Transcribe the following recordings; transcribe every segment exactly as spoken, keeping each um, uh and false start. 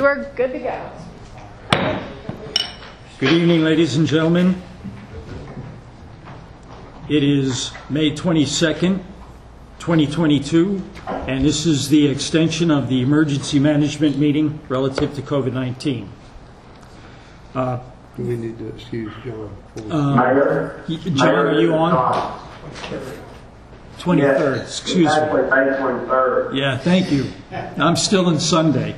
we're good to go. Good evening, ladies and gentlemen. It is May twenty-second, twenty twenty-two, and this is the extension of the emergency management meeting relative to COVID nineteen. Uh, We need to excuse John. uh, John, are you on? twenty-third, Yes, excuse me. actually, May twenty-third. Yeah, thank you. I'm still in Sunday.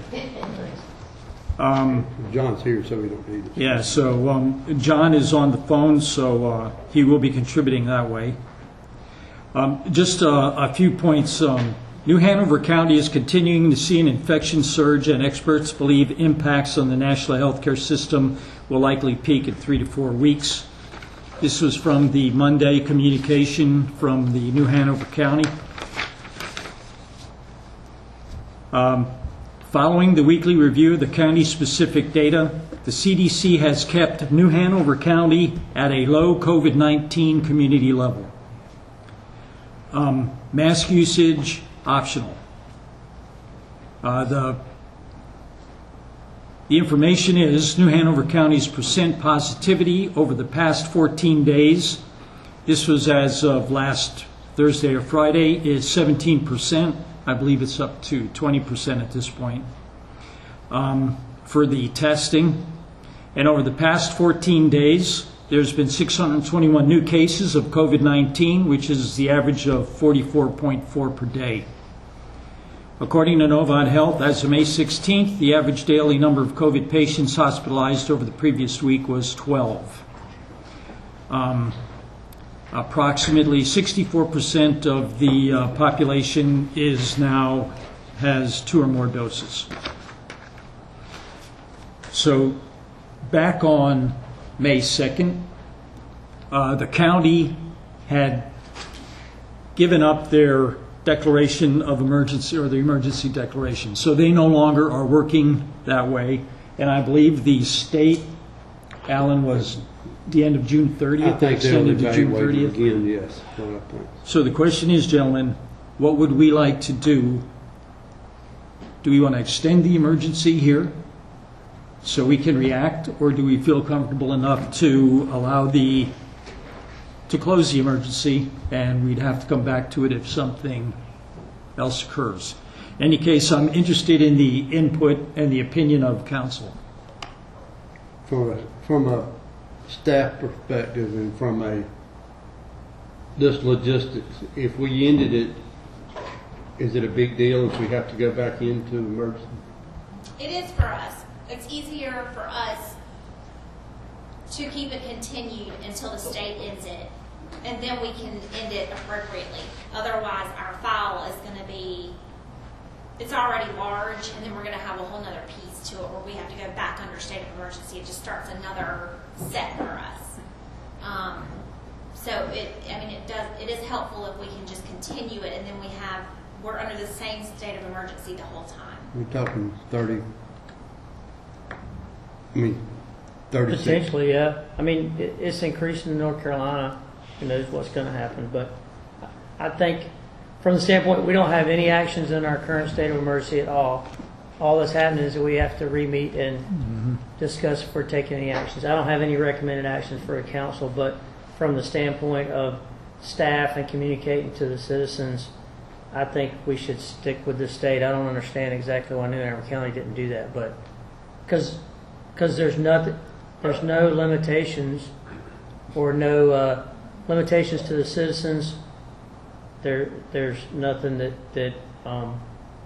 Um, John's here, so we don't need it. Yeah, so um, John is on the phone, so uh, he will be contributing that way. Um, just uh, a few points. Um, New Hanover County is continuing to see an infection surge, and experts believe impacts on the national healthcare system will likely peak in three to four weeks. This was from the Monday communication from the New Hanover County. Um, Following the weekly review of the county-specific data, the C D C has kept New Hanover County at a low COVID nineteen community level. Um, mask usage, optional. Uh, the, the information is New Hanover County's percent positivity over the past fourteen days, this was as of last Thursday or Friday, is seventeen percent. I believe it's up to twenty percent at this point um, for the testing. And over the past fourteen days, there's been six hundred twenty-one new cases of COVID nineteen, which is the average of forty-four point four per day. According to Novant Health, as of May sixteenth, the average daily number of COVID patients hospitalized over the previous week was twelve. Um, Approximately sixty-four percent of the uh, population is now has two or more doses. So back on May second, uh, the county had given up their declaration of emergency, or the emergency declaration. So they no longer are working that way. And I believe the state, Alan, was the end of June thirtieth, I think they'll extended to June evaluate it thirtieth. again, yes. What I think. So the question is, gentlemen, what would we like to do? Do we want to extend the emergency here so we can react, or do we feel comfortable enough to allow the, to close the emergency, and we'd have to come back to it if something else occurs? In any case, I'm interested in the input and the opinion of council. From a, from a staff perspective and from a, this logistics, if we ended it, is it a big deal if we have to go back into emergency? It is for us. It's easier for us to keep it continued until the state ends it, and then we can end it appropriately. Otherwise, our file is going to be, it's already large, and then we're going to have a whole other piece to it where we have to go back under state of emergency. It just starts another set for us. Um, so it, I mean, it does, it is helpful if we can just continue it, and then we have, we're under the same state of emergency the whole time. We're talking thirty, I mean, thirty-six. Potentially, yeah. I mean, it, it's increasing in North Carolina. Who knows what's going to happen? But I think from the standpoint, we don't have any actions in our current state of emergency at all. All that's happening is that we have to re-meet and mm-hmm. discuss if we're taking any actions. I don't have any recommended actions for a council, but from the standpoint of staff and communicating to the citizens, I think we should stick with the state. I don't understand exactly why New Hanover County didn't do that, but because because there's nothing, there's no limitations or no uh, limitations to the citizens. There, there's nothing that that um,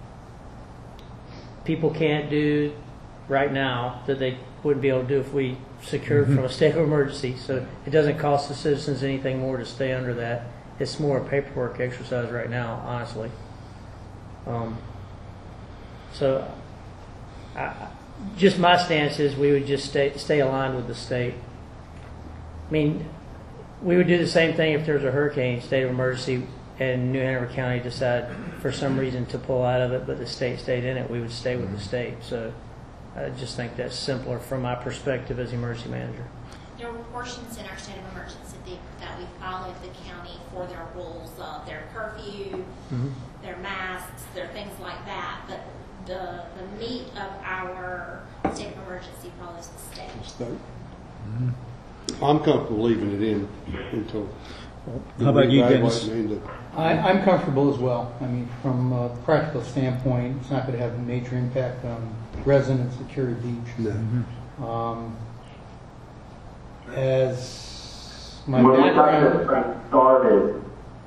people can't do right now that they wouldn't be able to do if we secured mm-hmm. from a state of emergency. So it doesn't cost the citizens anything more to stay under that. It's more a paperwork exercise right now, honestly. Um, so, I, just my stance is we would just stay stay aligned with the state. I mean, we would do the same thing if there was a hurricane, state of emergency, and New Hanover County decided for some reason to pull out of it, but the state stayed in it. We would stay with the state. So, I just think that's simpler from my perspective as emergency manager. There are portions in our state of emergency that we followed the county for their rules, uh, their curfew, mm-hmm. their masks, their things like that. But the, the meat of our state of emergency follows the state. So, I'm comfortable leaving it in until. How about you, Dennis? Dennis? I, I'm comfortable as well. I mean, from a practical standpoint, it's not going to have a major impact on residents at Cary Beach. No. Um, as my When we got background, this thing started,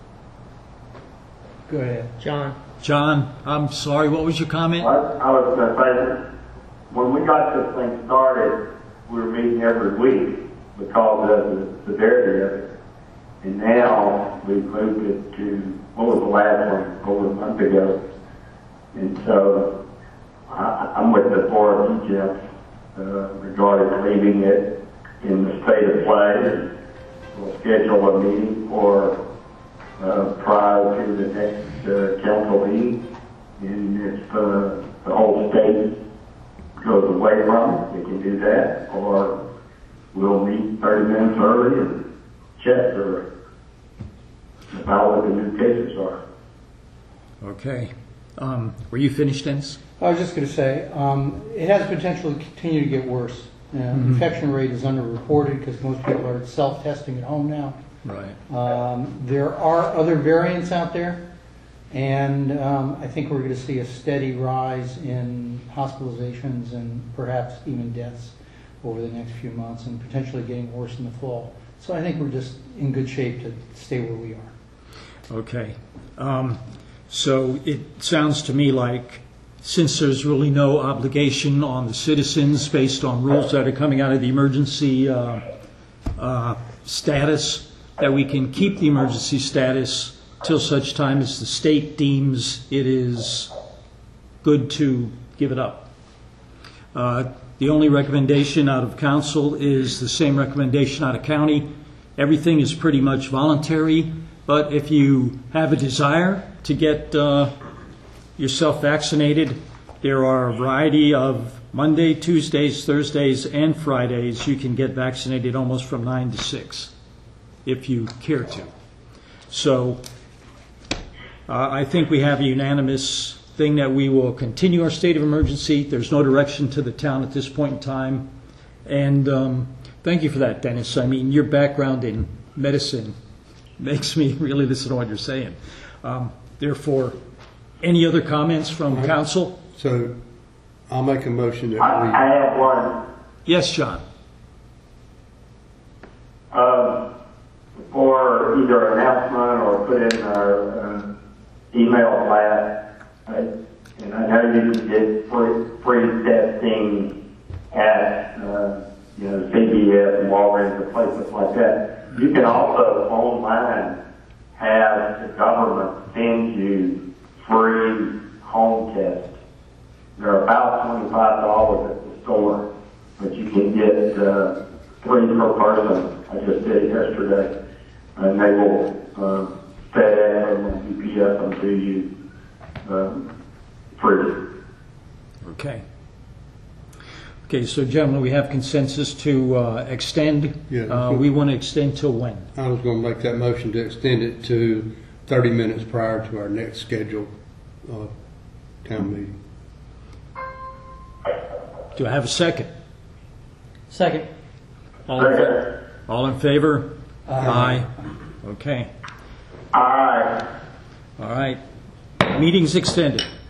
go ahead. John? John, I'm sorry, what was your comment? I, I was going to say, when we got this thing started, we were meeting every week because of the severity of it. And now we've moved it to, what was the last one, over a month ago. And so I, I'm with the four of you, Jeff, uh, regarding leaving it in the state of play. We'll schedule a meeting for uh, prior to the next uh, council meeting. And if uh, the whole state goes away from it, we can do that. Or we'll meet thirty minutes early and check for about what the new cases are. Okay. Um, were you finished, Dennis? I was just going to say, um, it has potential to continue to get worse. Uh, Infection rate is underreported because most people are self-testing at home now. Right. Um, there are other variants out there, and um, I think we're going to see a steady rise in hospitalizations and perhaps even deaths over the next few months, and potentially getting worse in the fall. So I think we're just in good shape to stay where we are. Okay. Um, so it sounds to me like since there's really no obligation on the citizens based on rules that are coming out of the emergency uh, uh, status, that we can keep the emergency status till such time as the state deems it is good to give it up. Uh, the only recommendation out of council is the same recommendation out of county. Everything is pretty much voluntary, but if you have a desire to get uh, yourself vaccinated, there are a variety of Monday, Tuesdays, Thursdays, and Fridays. You can get vaccinated almost from nine to six if you care to. So uh, I think we have a unanimous thing that we will continue our state of emergency. There's no direction to the town at this point in time. And um, thank you for that, Dennis. I mean, your background in medicine makes me really listen to what you're saying. Um, therefore, any other comments from Right. council? So I'll make a motion that I, we. I have one. Yes, John. Um, for either announcement or put in our uh, email blast. I, and I know you can get free, free testing at uh, you know C V S and Walgreens and places like that. You can also online have the government send you free home tests. They're about twenty-five dollars at the store, but you can get uh, three per person. I just did it yesterday, and they will uh, FedEx them, U P S them to you um, free. Okay. Okay, so gentlemen, we have consensus to uh, extend. Yeah. Uh, we want to extend till when? I was going to make that motion to extend it to thirty minutes prior to our next scheduled uh, town meeting. Do I have a second? Second. All in, Second. all in favor? Aye. Okay. All right. All right. Meeting's extended.